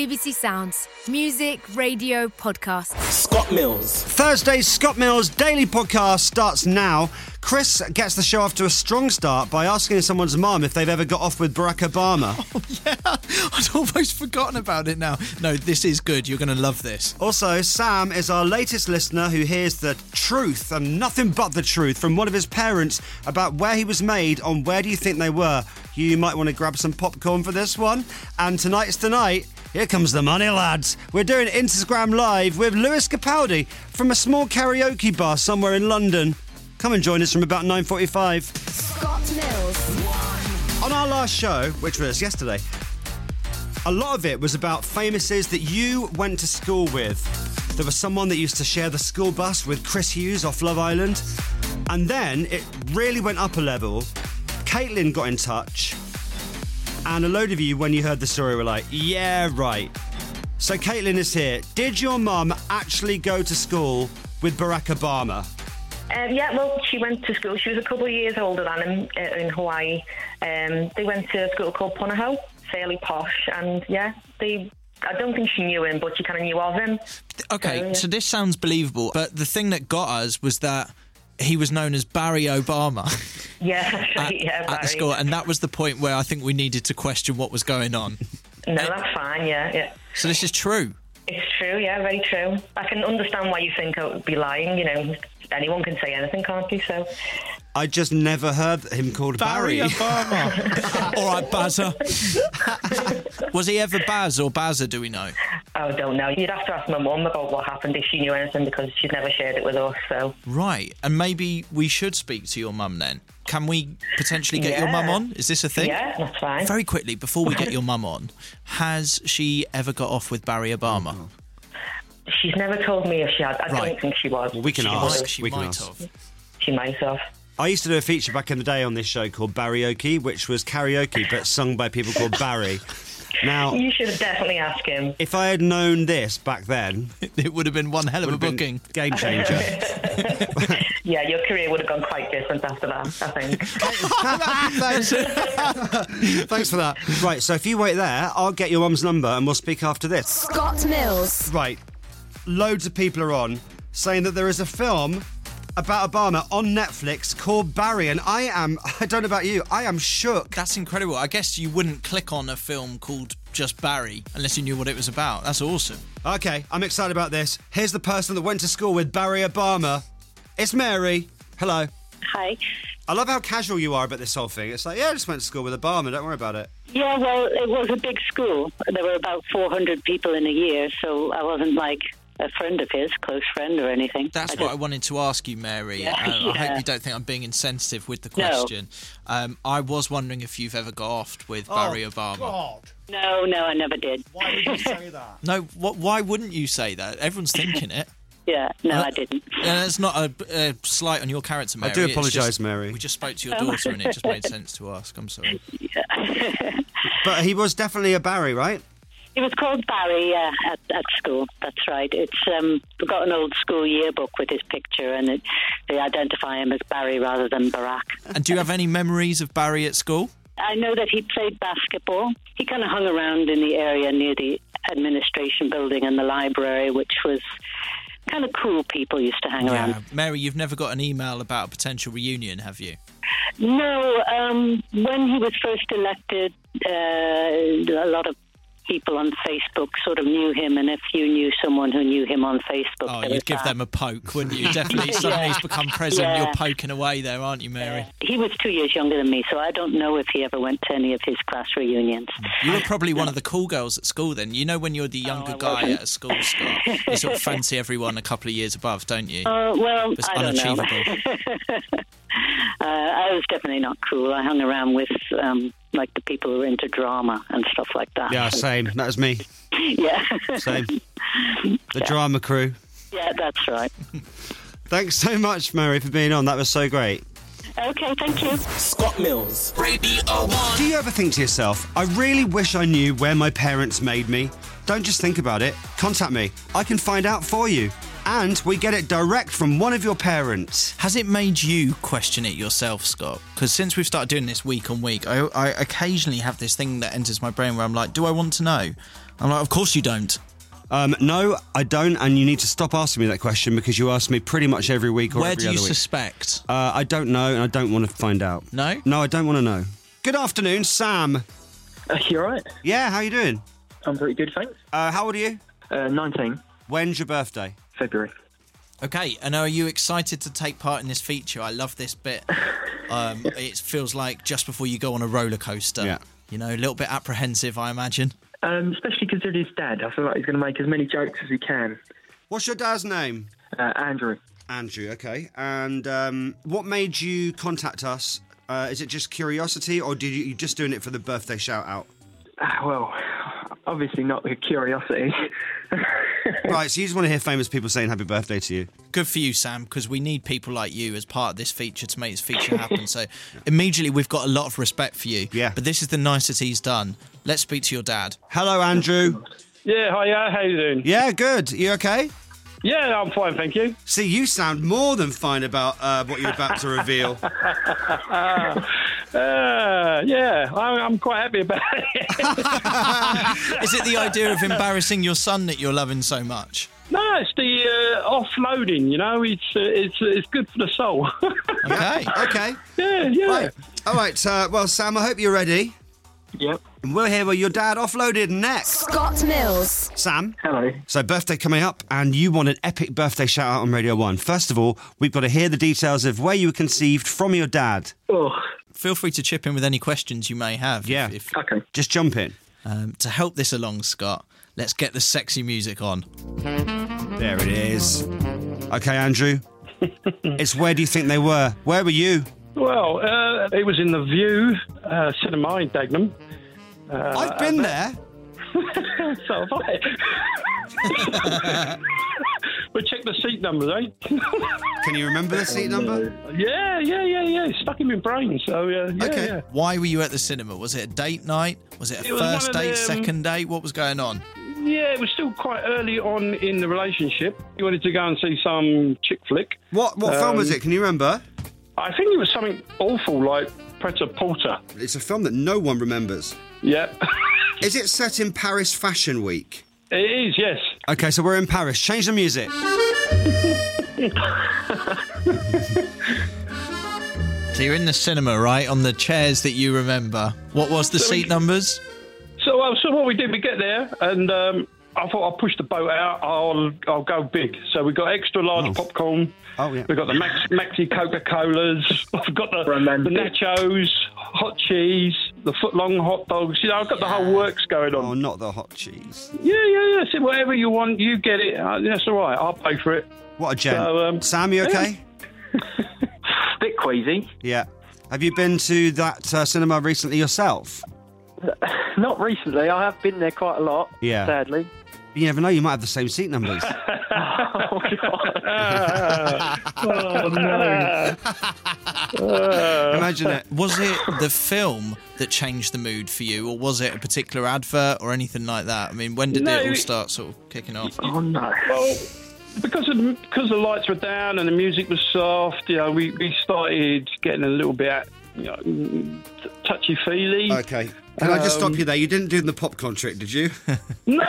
BBC Sounds. Music, radio, podcast. Scott Mills. Thursday's Scott Mills Daily Podcast starts now. Chris gets the show off to a strong start by asking someone's mum if they've ever got off with Barack Obama. Oh, yeah. I'd almost forgotten about it now. No, this is good. You're going to love this. Also, Sam is our latest listener who hears the truth and nothing but the truth from one of his parents about where he was made on Where Do You Think They Were. You might want to grab some popcorn for this one. And tonight's the night. Here comes the money, lads. We're doing Instagram Live with Lewis Capaldi from a small karaoke bar somewhere in London. Come and join us from about 9:45. Scott Mills. On our last show, which was yesterday, a lot of it was about famouses that you went to school with. There was someone that used to share the school bus with Chris Hughes off Love Island. And then it really went up a level. Caitlin got in touch. And a load of you, when you heard the story, were like, yeah, right. So Caitlin is here. Did your mum actually go to school with Barack Obama? Yeah, well, she went to school. She was a couple of years older than him in Hawaii. They went to a school called Punahou, fairly posh. And, yeah, I don't think she knew him, but she kind of knew of him. Okay, so this sounds believable. But the thing that got us was that he was known as Barry Obama. Yeah, that's right, at the school, and that was the point where I think we needed to question what was going on. No, that's fine, yeah. So this is true? It's true, yeah, very true. I can understand why you think I would be lying, you know. Anyone can say anything, can't you? So I just never heard him called Barry. Obama. All right, Bazza. Was he ever Baz or Bazza, do we know? I don't know. You'd have to ask my mum about what happened if she knew anything, because she's never shared it with us, so... Right, and maybe we should speak to your mum then. Can we potentially get your mum on? Is this a thing? Yeah, that's fine. Very quickly, before we get your mum on, has she ever got off with Barry Obama? Oh. She's never told me if she had. I don't think she was. Well, we can ask. She we can might ask. have. She might have. I used to do a feature back in the day on this show called Barryoke, which was karaoke but sung by people called Barry. Now, you should definitely ask him. If I had known this back then, it would have been one hell of a booking. Game changer. Yeah, your career would have gone quite different after that, I think. Thanks for that. Right, so if you wait there, I'll get your mum's number and we'll speak after this. Scott Mills. Right, loads of people are on saying that there is a film about Obama on Netflix called Barry, and I don't know about you, I am shook. That's incredible. I guess you wouldn't click on a film called just Barry unless you knew what it was about. That's awesome. Okay, I'm excited about this. Here's the person that went to school with Barry Obama. It's Mary. Hello. Hi. I love how casual you are about this whole thing. It's like, yeah, I just went to school with Obama, don't worry about it. Yeah, well, it was a big school. There were about 400 people in a year, so I wasn't like a friend of his, close friend or anything. That's what I wanted to ask you, Mary. Yeah, I hope you don't think I'm being insensitive with the question. No. I was wondering if you've ever got off with Barry Obama. God. No, I never did. Why would you say that? No, why wouldn't you say that? Everyone's thinking it. Yeah, no, I didn't. It's not a slight on your character, Mary. I do apologise, Mary. We just spoke to your daughter and it just made sense to ask. I'm sorry. Yeah. But he was definitely a Barry, right? He was called Barry, yeah, at school. That's right. It's we've got an old school yearbook with his picture, and they identify him as Barry rather than Barack. And do you have any memories of Barry at school? I know that he played basketball. He kind of hung around in the area near the administration building and the library, which was kind of cool. People used to hang around. Mary, you've never got an email about a potential reunion, have you? No. When he was first elected, a lot of people on Facebook sort of knew him, and if you knew someone who knew him on Facebook... you'd give them a poke, wouldn't you? Definitely. Suddenly he's become president, you're poking away there, aren't you, Mary? He was 2 years younger than me, so I don't know if he ever went to any of his class reunions. You were probably one of the cool girls at school then. You know when you're the younger guy at a school, Scott, you sort of fancy everyone a couple of years above, don't you? Well, it's I don't unachievable. I was definitely not cool. I hung around with... like the people who were into drama and stuff like that. Yeah, same. That was me. Yeah. Same. The drama crew. Yeah, that's right. Thanks so much, Mary, for being on. That was so great. Okay, thank you. Scott Mills, Radio 1. Do you ever think to yourself, I really wish I knew where my parents made me? Don't just think about it. Contact me. I can find out for you. And we get it direct from one of your parents. Has it made you question it yourself, Scott? Because since we've started doing this week on week, I occasionally have this thing that enters my brain where I'm like, do I want to know? I'm like, of course you don't. No, I don't, and you need to stop asking me that question because you ask me pretty much every week or Where every do other you week. suspect? I don't know, and I don't want to find out. No? No, I don't want to know. Good afternoon, Sam. You all right? Yeah, how you doing? I'm very good, thanks. How old are you? 19, When's your birthday? February. Okay, and are you excited to take part in this feature? I love this bit. It feels like just before you go on a roller coaster. Yeah. You know, a little bit apprehensive, I imagine. Especially considering his dad. I feel like he's going to make as many jokes as he can. What's your dad's name? Andrew. Andrew, okay. And what made you contact us? Is it just curiosity, or did you just doing it for the birthday shout-out? Well, obviously not the curiosity. Right, so you just want to hear famous people saying happy birthday to you? Good for you, Sam, because we need people like you as part of this feature to make this feature happen. So immediately we've got a lot of respect for you. Yeah. But this is the niceties done. Let's speak to your dad. Hello, Andrew. Yeah, hiya, how you doing? Yeah, good. You okay? Yeah, I'm fine, thank you. See, you sound more than fine about what you're about to reveal. Yeah, I'm quite happy about it. Is it the idea of embarrassing your son that you're loving so much? No, it's the offloading, you know, it's good for the soul. Okay. Okay. Yeah. Right. All right, well, Sam, I hope you're ready. Yep. And we'll hear what your dad offloaded next. Scott Mills. Sam? Hello. So birthday coming up, and you want an epic birthday shout-out on Radio 1. First of all, we've got to hear the details of where you were conceived from your dad. Oh, Feel free to chip in with any questions you may have. Yeah. okay. Just jump in. To help this along, Scott, let's get the sexy music on. There it is. Okay, Andrew. It's where do you think they were? Where were you? Well, it was in the View cinema in Dagenham. I've been there. So have I. We'll check the seat numbers, eh? Can you remember the seat number? Yeah. It's stuck in my brain, so yeah. Okay. Yeah. Why were you at the cinema? Was it a date night? Was it a It was one first of date, them- second date? What was going on? Yeah, it was still quite early on in the relationship. He wanted to go and see some chick flick. What film was it? Can you remember? I think it was something awful like Pret a Porter. It's a film that no one remembers. Yeah. Is it set in Paris Fashion Week? It is, yes. Okay, so we're in Paris. Change the music. So you're in the cinema, right? On the chairs that you remember. What was the seat numbers? So what we did, we get there, and I thought I'll push the boat out. I'll go big. So we got extra large popcorn. Oh, yeah. We got the Maxi Coca-Colas. We've got the nachos, hot cheese, the foot-long hot dogs. You know, I've got the whole works going on. Oh, not the hot cheese. Yeah. So whatever you want, you get it. That's all right. I'll pay for it. What a gent. So, Sam, you okay? Bit queasy. Yeah. Have you been to that cinema recently yourself? Not recently. I have been there quite a lot. Yeah. Sadly. You never know, you might have the same seat numbers. Oh God. Oh, no. Imagine it. Was it the film that changed the mood for you, or was it a particular advert or anything like that? I mean, when did No, it all start sort of kicking off? Oh no. Well, because the lights were down and the music was soft, you know, we started getting a little bit, you know, touchy-feely. Okay. Can I just stop you there? You didn't do the popcorn trick, did you? No,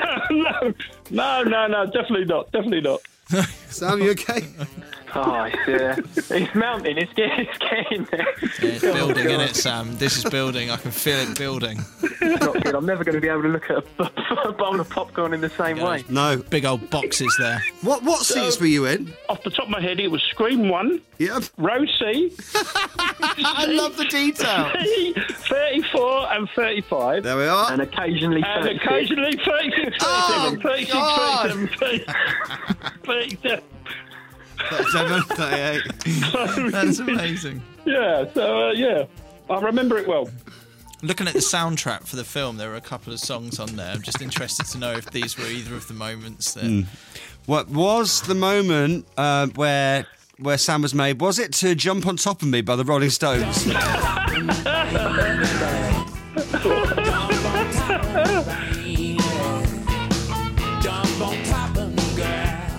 definitely not. Sam, you okay? Oh, yeah. It's mounting. It's getting there. Yeah, it's building, isn't it, Sam? This is building. I can feel it building. Not good. I'm never going to be able to look at a bowl of popcorn in the same way. No. Big old boxes there. What seats were you in? Off the top of my head, it was Scream 1, Yep. Row C, I love the detail. 34 and 35. There we are. And occasionally And 36. occasionally 36, 37, 36, God. 37, 37. 37, 38. That's amazing. Yeah, so, yeah. I remember it well. Looking at the soundtrack for the film, there were a couple of songs on there. I'm just interested to know if these were either of the moments that... What was the moment where Sam was made? Was it to Jump on Top of Me by the Rolling Stones?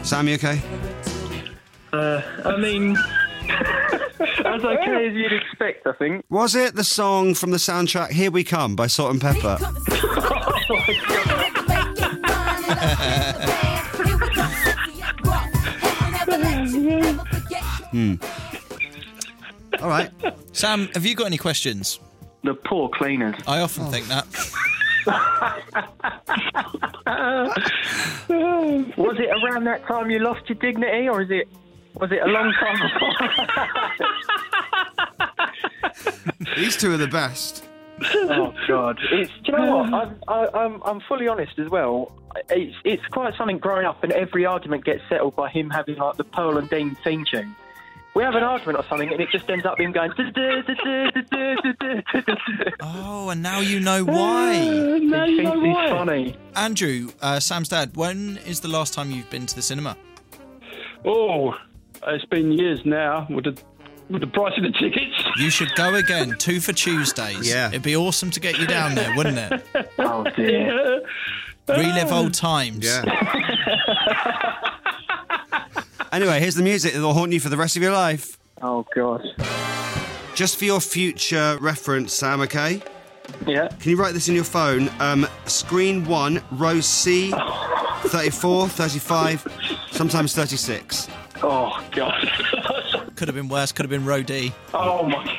Sam, you okay? I mean, as okay as you'd expect, I think. Was it the song from the soundtrack Here We Come by Salt and Pepper? All right. Sam, have you got any questions? The poor cleaners. I often think that. Was it around that time you lost your dignity, or was it a long time before? These two are the best. Oh God! Do you know what? I'm fully honest as well. It's quite something growing up, and every argument gets settled by him having like the Pearl and Dean theme tune. We have an argument or something, and it just ends up him going. Oh, and now you know why. He thinks he's funny. Andrew, Sam's dad, when is the last time you've been to the cinema? Oh, it's been years now with the price of the tickets. You should go again, 2 for Tuesdays. Yeah. It'd be awesome to get you down there, wouldn't it? Oh dear. Relive old times. Yeah. Anyway, here's the music that will haunt you for the rest of your life. Oh God. Just for your future reference, Sam, okay? Yeah. Can you write this in your phone? Screen 1, row C, 34, 35, sometimes 36. Oh God. Could have been worse, could have been row D. Oh my.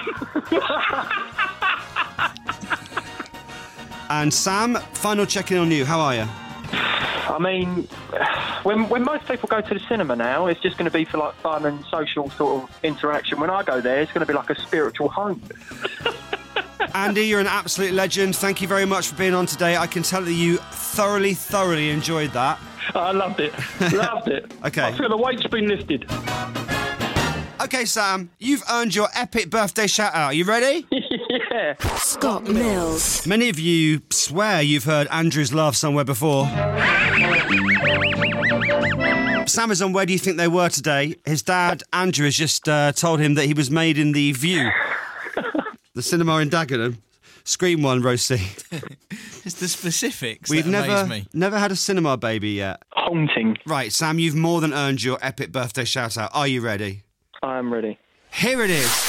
And Sam, final check-in on you. How are you? I mean, when most people go to the cinema now, it's just going to be for like fun and social sort of interaction. When I go there, it's going to be like a spiritual home. Andy, you're an absolute legend. Thank you very much for being on today. I can tell that you thoroughly enjoyed that. I loved it. Loved it. Okay. I feel the weight's been lifted. Okay, Sam, you've earned your epic birthday shout-out. You ready? Yeah. Scott Mills. Many of you swear you've heard Andrew's laugh somewhere before. Sam is on Where Do You Think They Were today. His dad, Andrew, has just told him that he was made in the View, the cinema in Dagenham. Screen 1, row C. It's the specifics We've that amaze me. never had a cinema baby yet. Haunting. Right, Sam, you've more than earned your epic birthday shout-out. Are you ready? I am ready. Here it is.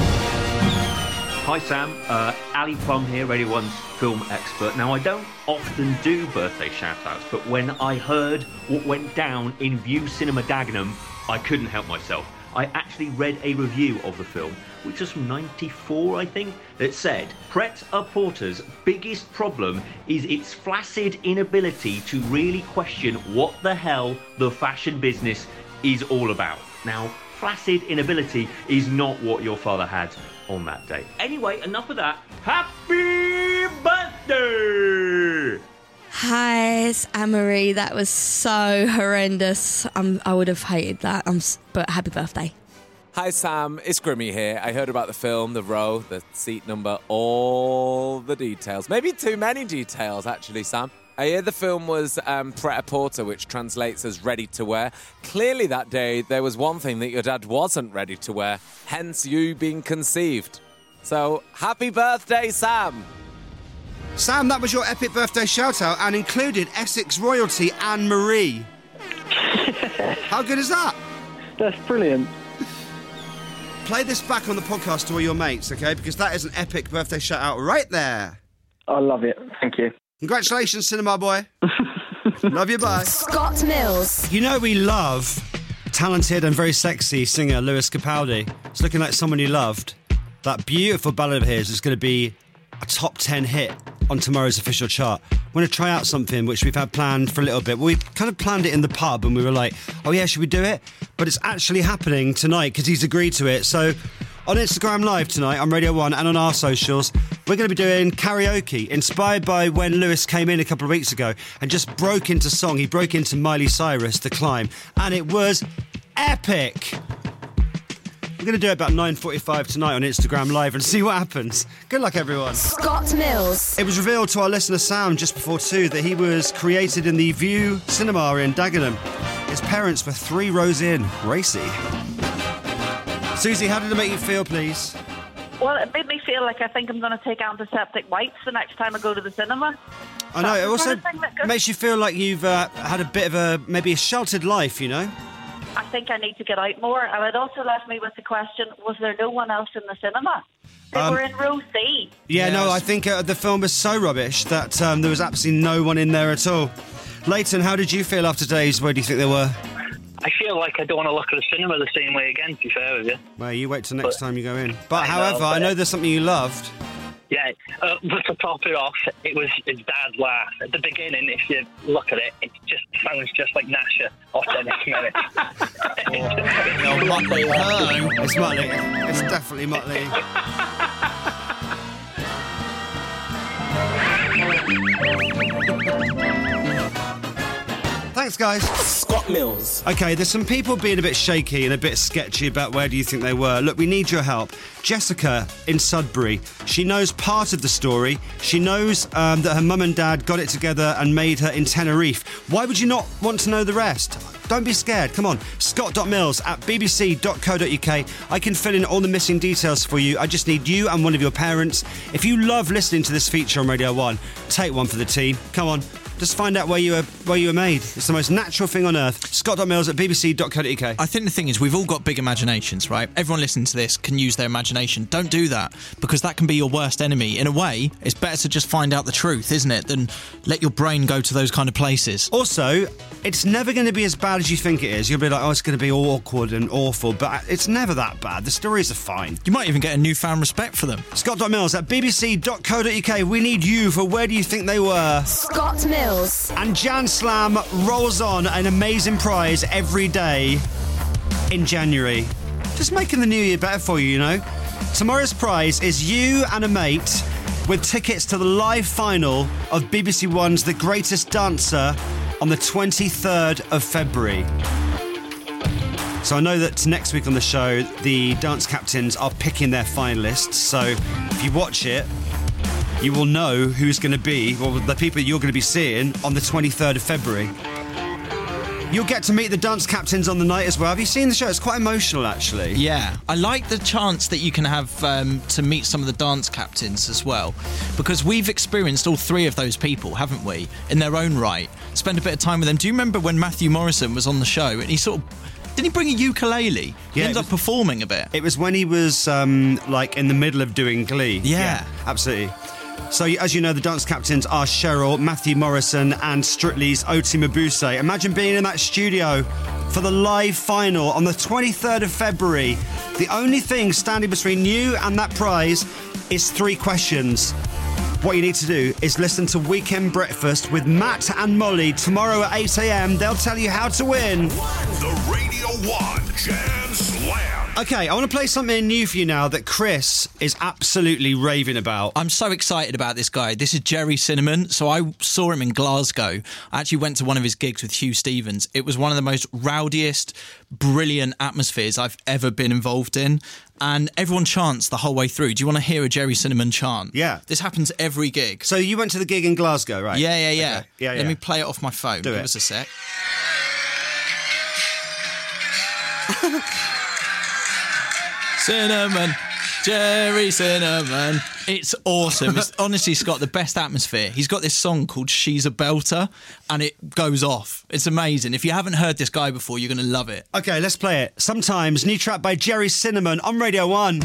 Hi Sam, Ali Plum here, Radio 1's film expert. Now I don't often do birthday shout-outs, but when I heard what went down in View Cinema Dagenham, I couldn't help myself. I actually read a review of the film, which was from '94, I think, that said, Pret-a-Porter's biggest problem is its flaccid inability to really question what the hell the fashion business is all about. Now, flaccid inability is not what your father had on that day. Anyway, enough of that. Happy birthday! Hi, it's Anne-Marie. That was so horrendous. I would have hated that. But happy birthday. Hi Sam, it's Grimmy here. I heard about the film, the row, the seat number, all the details. Maybe too many details, actually, Sam. I hear the film was Pret-a-Porter, which translates as ready to wear. Clearly that day, there was one thing that your dad wasn't ready to wear, hence you being conceived. So, happy birthday, Sam! Sam, that was your epic birthday shout-out and included Essex royalty Anne-Marie. How good is that? That's brilliant. Play this back on the podcast to all your mates, okay? Because that is an epic birthday shout-out right there. I love it. Thank you. Congratulations, cinema boy. Love you, bye. Scott Mills. You know we love talented and very sexy singer Lewis Capaldi. It's looking like someone you loved. That beautiful ballad of his is going to be a top 10 hit on tomorrow's official chart. We're going to try out something which we've had planned for a little bit. We kind of planned it in the pub and we were like, oh yeah, should we do it? But it's actually happening tonight because he's agreed to it. So on Instagram Live tonight on Radio 1 and on our socials, we're going to be doing karaoke, inspired by when Lewis came in a couple of weeks ago and just broke into song. He broke into Miley Cyrus, The Climb, and it was epic. We're going to do it about 9:45 tonight on Instagram Live and see what happens. Good luck, everyone. Scott Mills. It was revealed to our listener Sam just before 2 that he was created in the View Cinema in Dagenham. His parents were 3 rows in. Racy. Susie, how did it make you feel, please? Well, it made me feel like I think I'm going to take antiseptic wipes the next time I go to the cinema. I know, it That's also the kind of thing that makes you feel like you've had a bit of maybe a sheltered life, you know? I think I need to get out more. And it also left me with the question, was there no one else in the cinema? They were in row C. Yeah, no, I think the film was so rubbish that there was absolutely no one in there at all. Leighton, how did you feel after days? Where do you think they were? I feel like I don't want to look at the cinema the same way again, to be fair with you. Well, you wait till next time you go in. But however, I know there's something you loved. Yeah, but to top it off, it was his dad's laugh. At the beginning, if you look at it, it just sounds just like Nasha off Dennis Minute. It's Muttley. It's definitely Muttley. Thanks, guys. Scott Mills. Okay, there's some people being a bit shaky and a bit sketchy about where do you think they were. Look, we need your help. Jessica in Sudbury, she knows part of the story. She knows that her mum and dad got it together and made her in Tenerife. Why would you not want to know the rest? Don't be scared. Come on. scott.mills@bbc.co.uk. I can fill in all the missing details for you. I just need you and one of your parents. If you love listening to this feature on Radio 1, take one for the team. Come on. Just find out where you were made. It's the most natural thing on earth. scott.mills@bbc.co.uk. I think the thing is, we've all got big imaginations, right? Everyone listening to this can use their imagination. Don't do that, because that can be your worst enemy. In a way, it's better to just find out the truth, isn't it, than let your brain go to those kind of places. Also, it's never going to be as bad as you think it is. You'll be like, oh, it's going to be awkward and awful, but it's never that bad. The stories are fine. You might even get a newfound respect for them. scott.mills@bbc.co.uk. We need you for where do you think they were? Scott Mills. And Jan Slam rolls on an amazing prize every day in January. Just making the new year better for you, you know. Tomorrow's prize is you and a mate with tickets to the live final of BBC One's The Greatest Dancer on the 23rd of February. So I know that next week on the show, the dance captains are picking their finalists. So if you watch it, you will know who's going to be, well, the people you're going to be seeing on the 23rd of February. You'll get to meet the dance captains on the night as well. Have you seen the show? It's quite emotional, actually. Yeah, I like the chance that you can have to meet some of the dance captains as well, because we've experienced all three of those people, haven't we, in their own right. Spend a bit of time with them. Do you remember when Matthew Morrison was on the show and he sort of... Didn't he bring a ukulele? He ended up performing a bit. It was when he was, like, in the middle of doing Glee. Yeah. Absolutely. So, as you know, the dance captains are Cheryl, Matthew Morrison and Strictly's Oti Mabuse. Imagine being in that studio for the live final on the 23rd of February. The only thing standing between you and that prize is 3 questions. What you need to do is listen to Weekend Breakfast with Matt and Molly tomorrow at 8 a.m. They'll tell you how to win. The Radio 1 Jan Slam. Okay, I want to play something new for you now that Chris is absolutely raving about. I'm so excited about this guy. This is Gerry Cinnamon. So I saw him in Glasgow. I actually went to one of his gigs with Hugh Stevens. It was one of the most rowdiest, brilliant atmospheres I've ever been involved in. And everyone chants the whole way through. Do you want to hear a Gerry Cinnamon chant? Yeah. This happens every gig. So you went to the gig in Glasgow, right? Yeah. Okay. Yeah. Let me play it off my phone. Give us a sec. Cinnamon, Gerry Cinnamon. It's awesome. It's honestly, Scott, the best atmosphere. He's got this song called She's a Belter, and it goes off. It's amazing. If you haven't heard this guy before, you're going to love it. Okay, let's play it. Sometimes, new track by Gerry Cinnamon on Radio 1.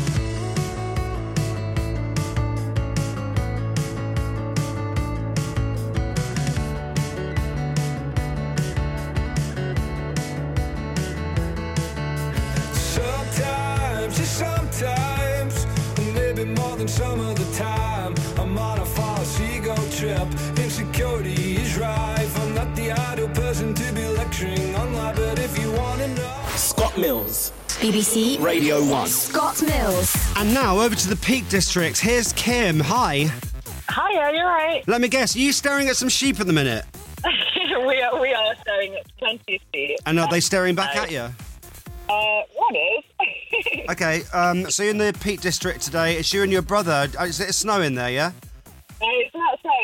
Sometimes, maybe more than some of the time, I'm on a false ego trip. Insecurity is rife. I'm not the ideal person to be lecturing online, but if you want to know. Scott Mills. BBC Radio 1. Scott Mills. And now over to the Peak District. Here's Kim. Hi. Hiya, you alright? Let me guess, are you staring at some sheep at the minute? we are staring at plenty of sheep. And are they staring back at you? One is. Okay, so you're in the Peak District today. It's you and your brother. Is it snowing there, yeah? No, it's not snowing.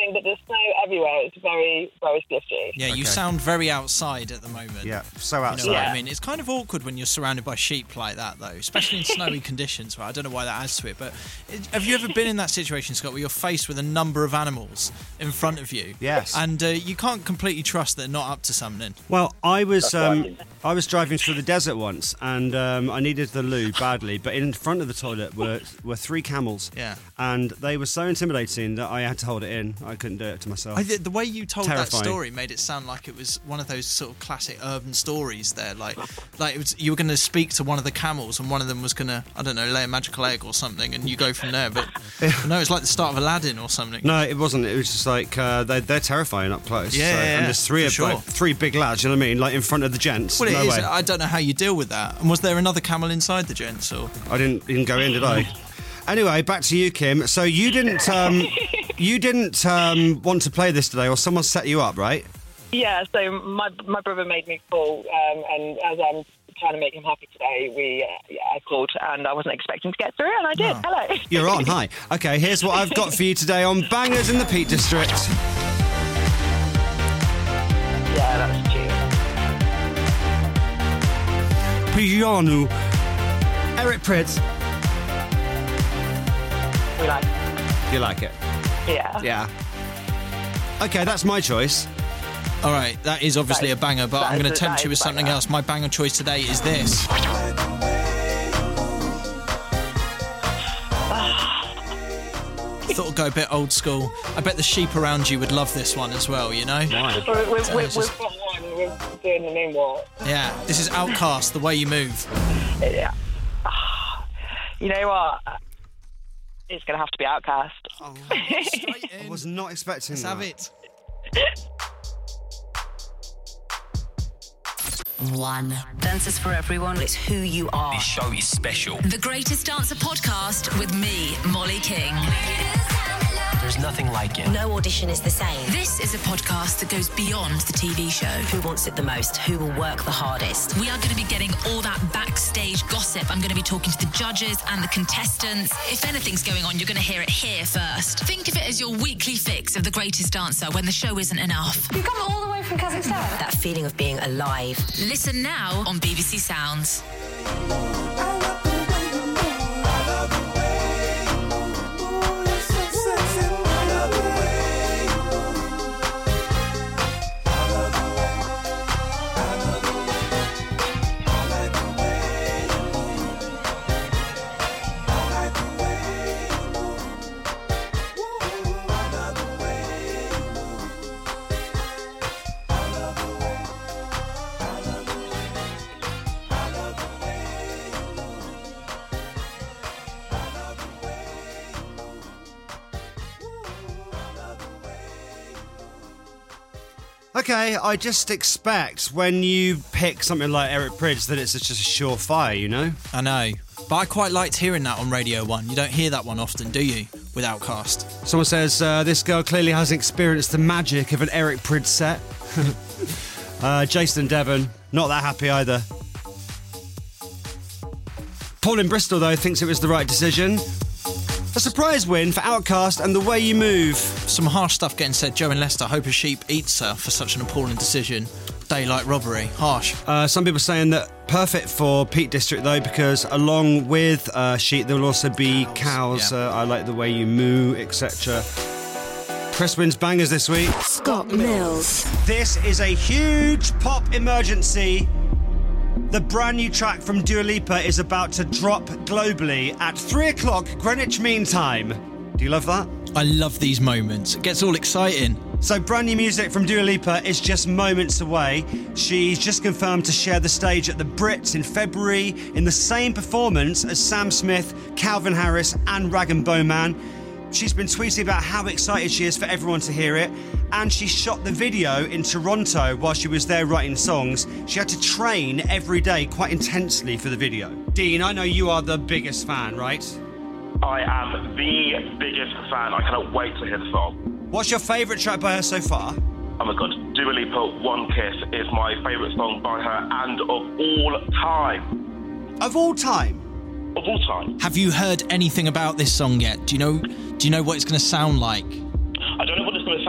snowing, but there's snow everywhere. It's very, very slippery. Yeah, you sound very outside at the moment. Yeah, so outside. You know what I mean? It's kind of awkward when you're surrounded by sheep like that, though, especially in snowy conditions. Right? I don't know why that adds to it, but have you ever been in that situation, Scott, where you're faced with a number of animals in front of you? Yes. And you can't completely trust they're not up to something. Well, I was driving through the desert once, and I needed the loo badly, but in front of the toilet were 3 camels. Yeah. And they were so intimidating that I had to hold it in. I couldn't do it to myself. The way you told Terrifying. that story made it sound like it was one of those sort of classic urban stories there. Like it was, you were going to speak to one of the camels and one of them was going to, I don't know, lay a magical egg or something, and you go from there. But no, it's like the start of Aladdin or something. No, it wasn't. It was just like they're terrifying up close. Yeah, and there's 3 of sure. 3 big lads, you know what I mean? Like in front of the gents. Well, it no is. way. I don't know how you deal with that. And was there another camel inside the gents? Or I didn't go in, did I? Anyway, back to you, Kim. So you didn't want to play this today, or someone set you up, right? Yeah, so my brother made me call, and as I'm trying to make him happy today, I called, and I wasn't expecting to get through, and I did. Oh. Hello. You're on, hi. Okay, here's what I've got for you today on Bangers in the Peak District. Yeah, that's true. Piano. Eric Prydz. We like it. You like it? Yeah. Yeah. Okay, that's my choice. all right, that is obviously a banger, but I'm going to tempt you with something else. My banger choice today is this. Thought I'd go a bit old school. I bet the sheep around you would love this one as well, you know? We've got one. We're doing the name what? Yeah, this is Outcast, The Way You Move. Yeah. You know what? It's going to have to be Outcast. Oh, I was not expecting that. Let's have it. One. Dance is for everyone. It's who you are. This show is special. The Greatest Dancer podcast with me, Molly King. There's nothing like it. No audition is the same. This is a podcast that goes beyond the TV show. Who wants it the most? Who will work the hardest? We are going to be getting all that backstage gossip. I'm going to be talking to the judges and the contestants. If anything's going on, you're going to hear it here first. Think of it as your weekly fix of The Greatest Dancer when the show isn't enough. You come all the way from Kazakhstan? That feeling of being alive. Listen now on BBC Sounds. Okay, I just expect when you pick something like Eric Prydz that it's just a surefire, you know? I know. But I quite liked hearing that on Radio 1. You don't hear that one often, do you, with Outcast? Someone says, this girl clearly hasn't experienced the magic of an Eric Prydz set. Jason Devon, not that happy either. Paul in Bristol, though, thinks it was the right decision. A surprise win for Outcast and The Way You Move. Some harsh stuff getting said. Joe in Leicester, hope a sheep eats her for such an appalling decision. Daylight robbery. Harsh. Some people saying that perfect for Peak District, though, because along with sheep, there will also be cows. Yeah. I like The Way You Moo, etc. Chris wins bangers this week. Scott Mills. This is a huge pop emergency. The brand new track from Dua Lipa is about to drop globally at 3 o'clock Greenwich Mean Time. Do you love that? I love these moments. It gets all exciting. So brand new music from Dua Lipa is just moments away. She's just confirmed to share the stage at the Brits in February in the same performance as Sam Smith, Calvin Harris and Rag & Bone Man. She's been tweeting about how excited she is for everyone to hear it, and she shot the video in Toronto while she was there writing songs. She had to train every day quite intensely for the video. Dean, I know you are the biggest fan, right? I am the biggest fan. I cannot wait to hear the song. What's your favourite track by her so far? Oh my god, Dua Lipa, One Kiss is my favourite song by her and of all time. Of all time? Of all time. Have you heard anything about this song yet? Do you know what it's going to sound like? I don't know what it's going to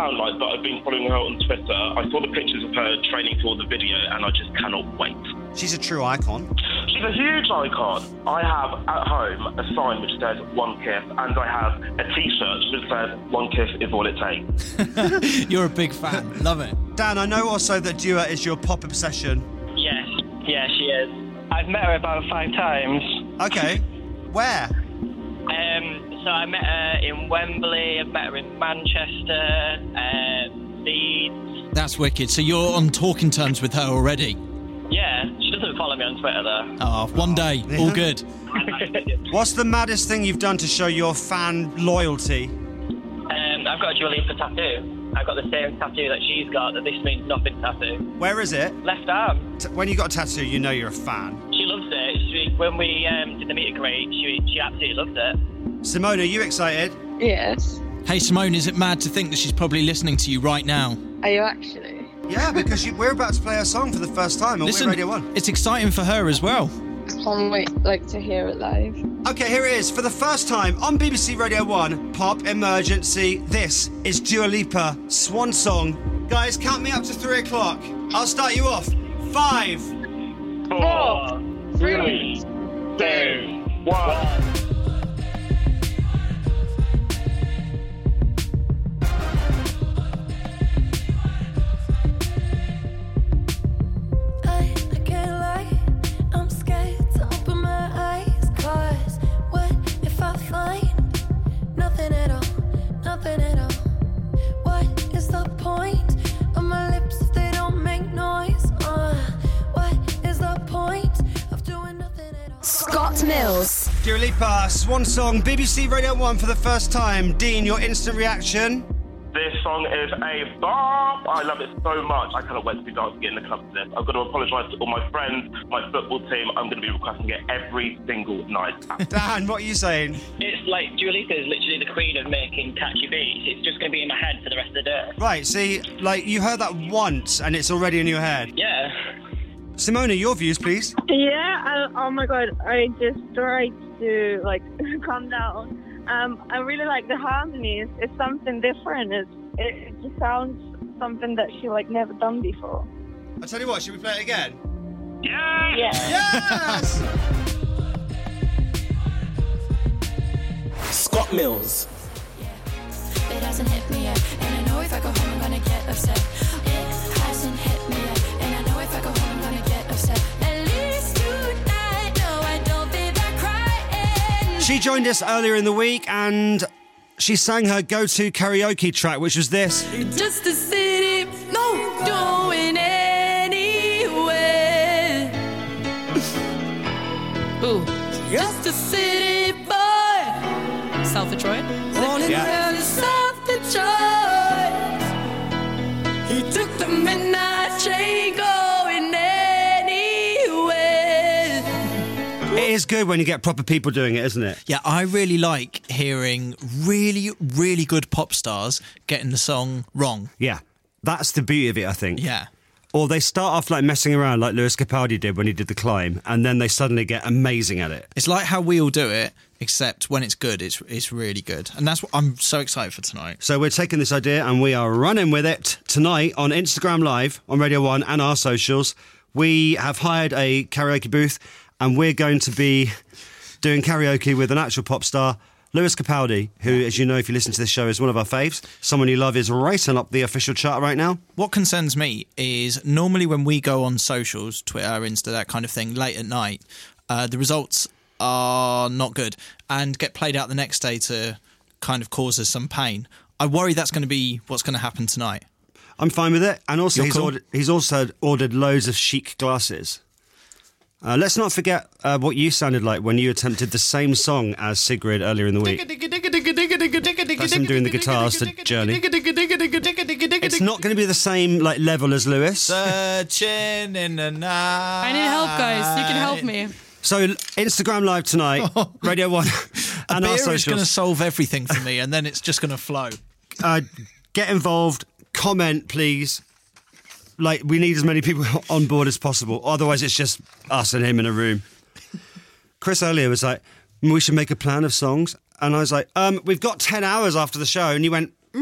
sound like, but I've been following her on Twitter. I saw the pictures of her training for the video, and I just cannot wait. She's a true icon. She's a huge icon. I have at home a sign which says "One Kiss," and I have a T-shirt which says "One Kiss is all it takes." You're a big fan. Love it. Dan, I know also that Dua is your pop obsession. Yes, yeah, she is. I've met her about 5 times. Okay. Where? So I met her in Wembley, I've met her in Manchester, Leeds. That's wicked. So you're on talking terms with her already? Yeah, she doesn't follow me on Twitter though. Oh, one day. All good. What's the maddest thing you've done to show your fan loyalty? I've got a Dua Lipa tattoo. I've got the same tattoo that she's got, the This Means Nothing tattoo. Where is it? Left arm. When you got a tattoo, you know you're a fan. She loves it. When we did the meet and greet, she absolutely loved it. Simone, are you excited? Yes. Hey, Simone, is it mad to think that she's probably listening to you right now? Are you actually? Yeah, because we're about to play her song for the first time on Listen, Radio 1. It's exciting for her as well. Can't wait, to hear it live. Okay, here it is. For the first time on BBC Radio 1, Pop Emergency. This is Dua Lipa, Swan Song. Guys, count me up to 3 o'clock. I'll start you off. 5, 4, 3, 2, 1. Scott Mills. Dua Lipa, Swan Song, BBC Radio 1 for the first time. Dean, your instant reaction? This song is a bop. I love it so much. I cannot wait to be dancing in the club to this. I've got to apologise to all my friends, my football team. I'm going to be requesting it every single night. Dan, what are you saying? It's like Dua Lipa is literally the queen of making catchy beats. It's just going to be in my head for the rest of the day. Right, see, you heard that once and it's already in your head. Yeah. Simona, your views, please. Yeah, oh my god, I just tried to calm down. I really like the harmonies. It's something different. It just sounds something that she never done before. I'll tell you what, should we play it again? Yeah! Yes! Scott Mills. It hasn't hit me yet, and I know if I go home I'm gonna get upset. It hasn't hit me yet, and I know if I go home I'm gonna get upset. At least tonight, no, I don't feel that crying. She joined us earlier in the week and she sang her go-to karaoke track, which was this. Just a city, no going anywhere. Ooh. Just a city boy. South Detroit? Yeah. South Detroit. He took the midnight train going anywhere. It is good when you get proper people doing it, isn't it? Yeah, I really like hearing really, really good pop stars getting the song wrong. Yeah, that's the beauty of it, I think. Yeah. Or they start off messing around like Lewis Capaldi did when he did The Climb, and then they suddenly get amazing at it. It's like how we all do it, except when it's good, it's really good. And that's what I'm so excited for tonight. So we're taking this idea and we are running with it tonight on Instagram Live, on Radio 1 and our socials. We have hired a karaoke booth and we're going to be doing karaoke with an actual pop star, Lewis Capaldi, who, as you know, if you listen to this show, is one of our faves. Someone you love is racing up the official chart right now. What concerns me is normally when we go on socials, Twitter, Insta, that kind of thing, late at night, the results are not good and get played out the next day to kind of cause us some pain. I worry that's going to be what's going to happen tonight. I'm fine with it. And also, You're he's also ordered loads of chic glasses. Let's not forget what you sounded like when you attempted the same song as Sigrid earlier in the week. That's him doing the guitars to Journey. It's not going to be the same level as Lewis. Searching in the night. I need help, guys. You can help me. So Instagram Live tonight, Radio 1 and our socials. socials. Is going to solve everything for me, and then it's just going to flow. Get involved. Comment, please. We need as many people on board as possible. Otherwise, it's just us and him in a room. Chris earlier was like, we should make a plan of songs. And I was like, we've got 10 hours after the show. And you went, Meh.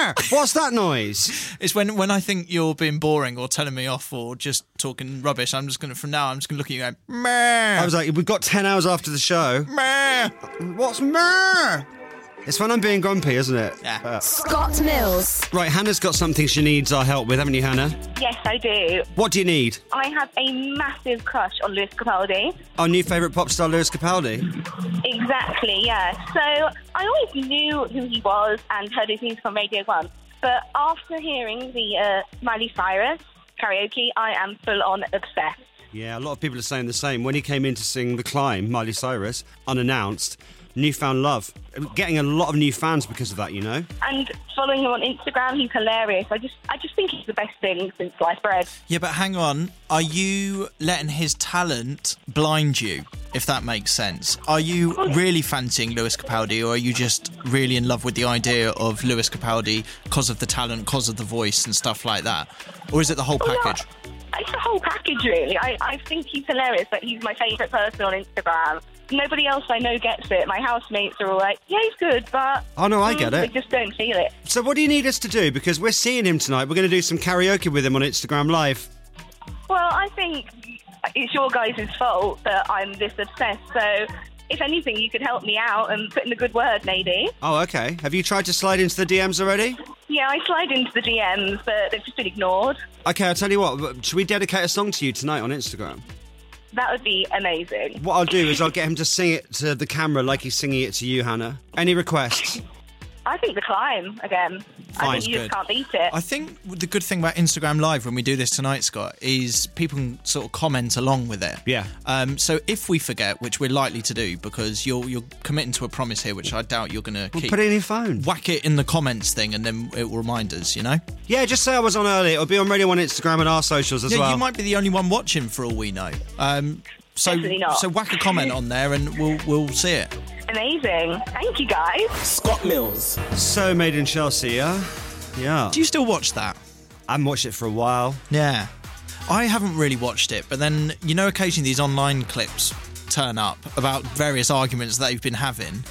What's that noise? It's when I think you're being boring or telling me off or just talking rubbish. I'm just going to look at you and go, meh. I was like, we've got 10 hours after the show. Meh. What's meh? It's when I'm being grumpy, isn't it? Yeah. Scott Mills. Right, Hannah's got something she needs our help with, haven't you, Hannah? Yes, I do. What do you need? I have a massive crush on Lewis Capaldi. Our new favourite pop star, Lewis Capaldi. Exactly, yeah. So I always knew who he was and heard his music on Radio 1. But after hearing the Miley Cyrus karaoke, I am full-on obsessed. Yeah, a lot of people are saying the same. When he came in to sing The Climb, Miley Cyrus, unannounced, newfound love. Getting a lot of new fans because of that, you know? And following him on Instagram, he's hilarious. I just think he's the best thing since sliced bread. Yeah, but hang on. Are you letting his talent blind you, if that makes sense? Are you really fancying Lewis Capaldi, or are you just really in love with the idea of Lewis Capaldi because of the talent, because of the voice and stuff like that? Or is it the whole package? It's the whole package, really. I think he's hilarious, but he's my favourite person on Instagram. Nobody else I know gets it. My housemates are all like, yeah, he's good, but... Oh, no, I get it. They just don't feel it. So what do you need us to do? Because we're seeing him tonight. We're going to do some karaoke with him on Instagram Live. Well, I think it's your guys' fault that I'm this obsessed, so if anything, you could help me out and put in a good word, maybe. Oh, okay. Have you tried to slide into the DMs already? Yeah, I slide into the DMs, but they've just been ignored. Okay, I'll tell you what. Should we dedicate a song to you tonight on Instagram? That would be amazing. What I'll do is I'll get him to sing it to the camera like he's singing it to you, Hannah. Any requests? I think The Climb, again. I think you just can't beat it. I think the good thing about Instagram Live when we do this tonight, Scott, is people can sort of comment along with it. Yeah. So if we forget, which we're likely to do, because you're committing to a promise here, which I doubt you're going to keep. Put it in your phone. Whack it in the comments thing, and then it will remind us, you know? Yeah, just say I was on early. It'll be on Radio 1 Instagram and our socials as well. You might be the only one watching for all we know. Definitely not. So whack a comment on there and we'll see it. Amazing. Thank you, guys. Scott Mills. So Made in Chelsea, yeah? Yeah. Do you still watch that? I haven't watched it for a while. Yeah. I haven't really watched it, but then, you know, occasionally these online clips turn up about various arguments that they've been having.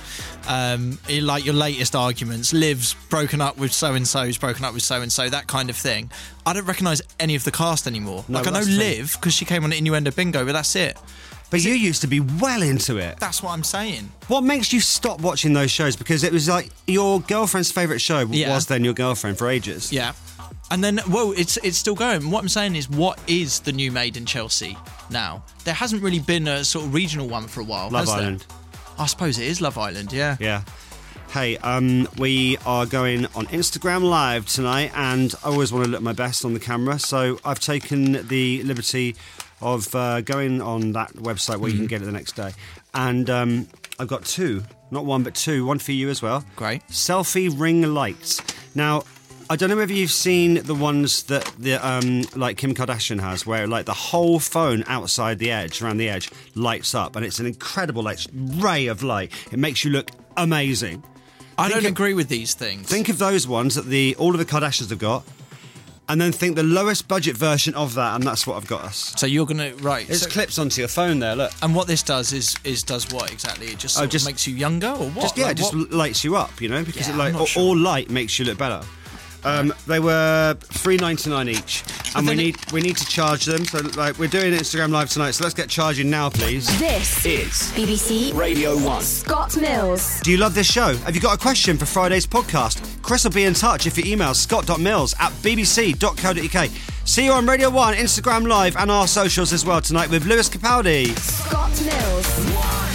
Like your latest arguments, Liv's broken up with so-and-so's, broken up with so-and-so, that kind of thing. I don't recognise any of the cast anymore. No, like, I know Liv, because she came on Innuendo Bingo, but that's it. But you used to be well into it. That's what I'm saying. What makes you stop watching those shows? Because it was like your girlfriend's favourite show was then your girlfriend for ages. Yeah. And then, whoa, it's still going. What I'm saying is, what is the new Made in Chelsea now? There hasn't really been a sort of regional one for a while, Love has there? Island. I suppose it is Love Island, yeah. Yeah. Hey, we are going on Instagram Live tonight, and I always want to look my best on the camera, so I've taken the liberty of going on that website where you can get it the next day. And I've got two, not one, but two. One for you as well. Great. Selfie ring lights. Now, I don't know whether you've seen the ones that like Kim Kardashian has, where like the whole phone outside the edge, around the edge, lights up, and it's an incredible like ray of light. It makes you look amazing. I don't agree with these things. Think of those ones that all of the Kardashians have got, and then think the lowest budget version of that, and that's what I've got us. So you're gonna It clips onto your phone there. Look. And what this does is does what exactly? It just just makes you younger, or what? Just lights you up, you know, because Yeah, all light makes you look better. They were $3.99 each, and we need to charge them. So like we're doing Instagram Live tonight, so let's get charging now, please. This is BBC Radio 1. Scott Mills. Do you love this show? Have you got a question for Friday's podcast? Chris will be in touch if you email scott.mills@bbc.co.uk. See you on Radio 1, Instagram Live, and our socials as well tonight with Lewis Capaldi. Scott Mills.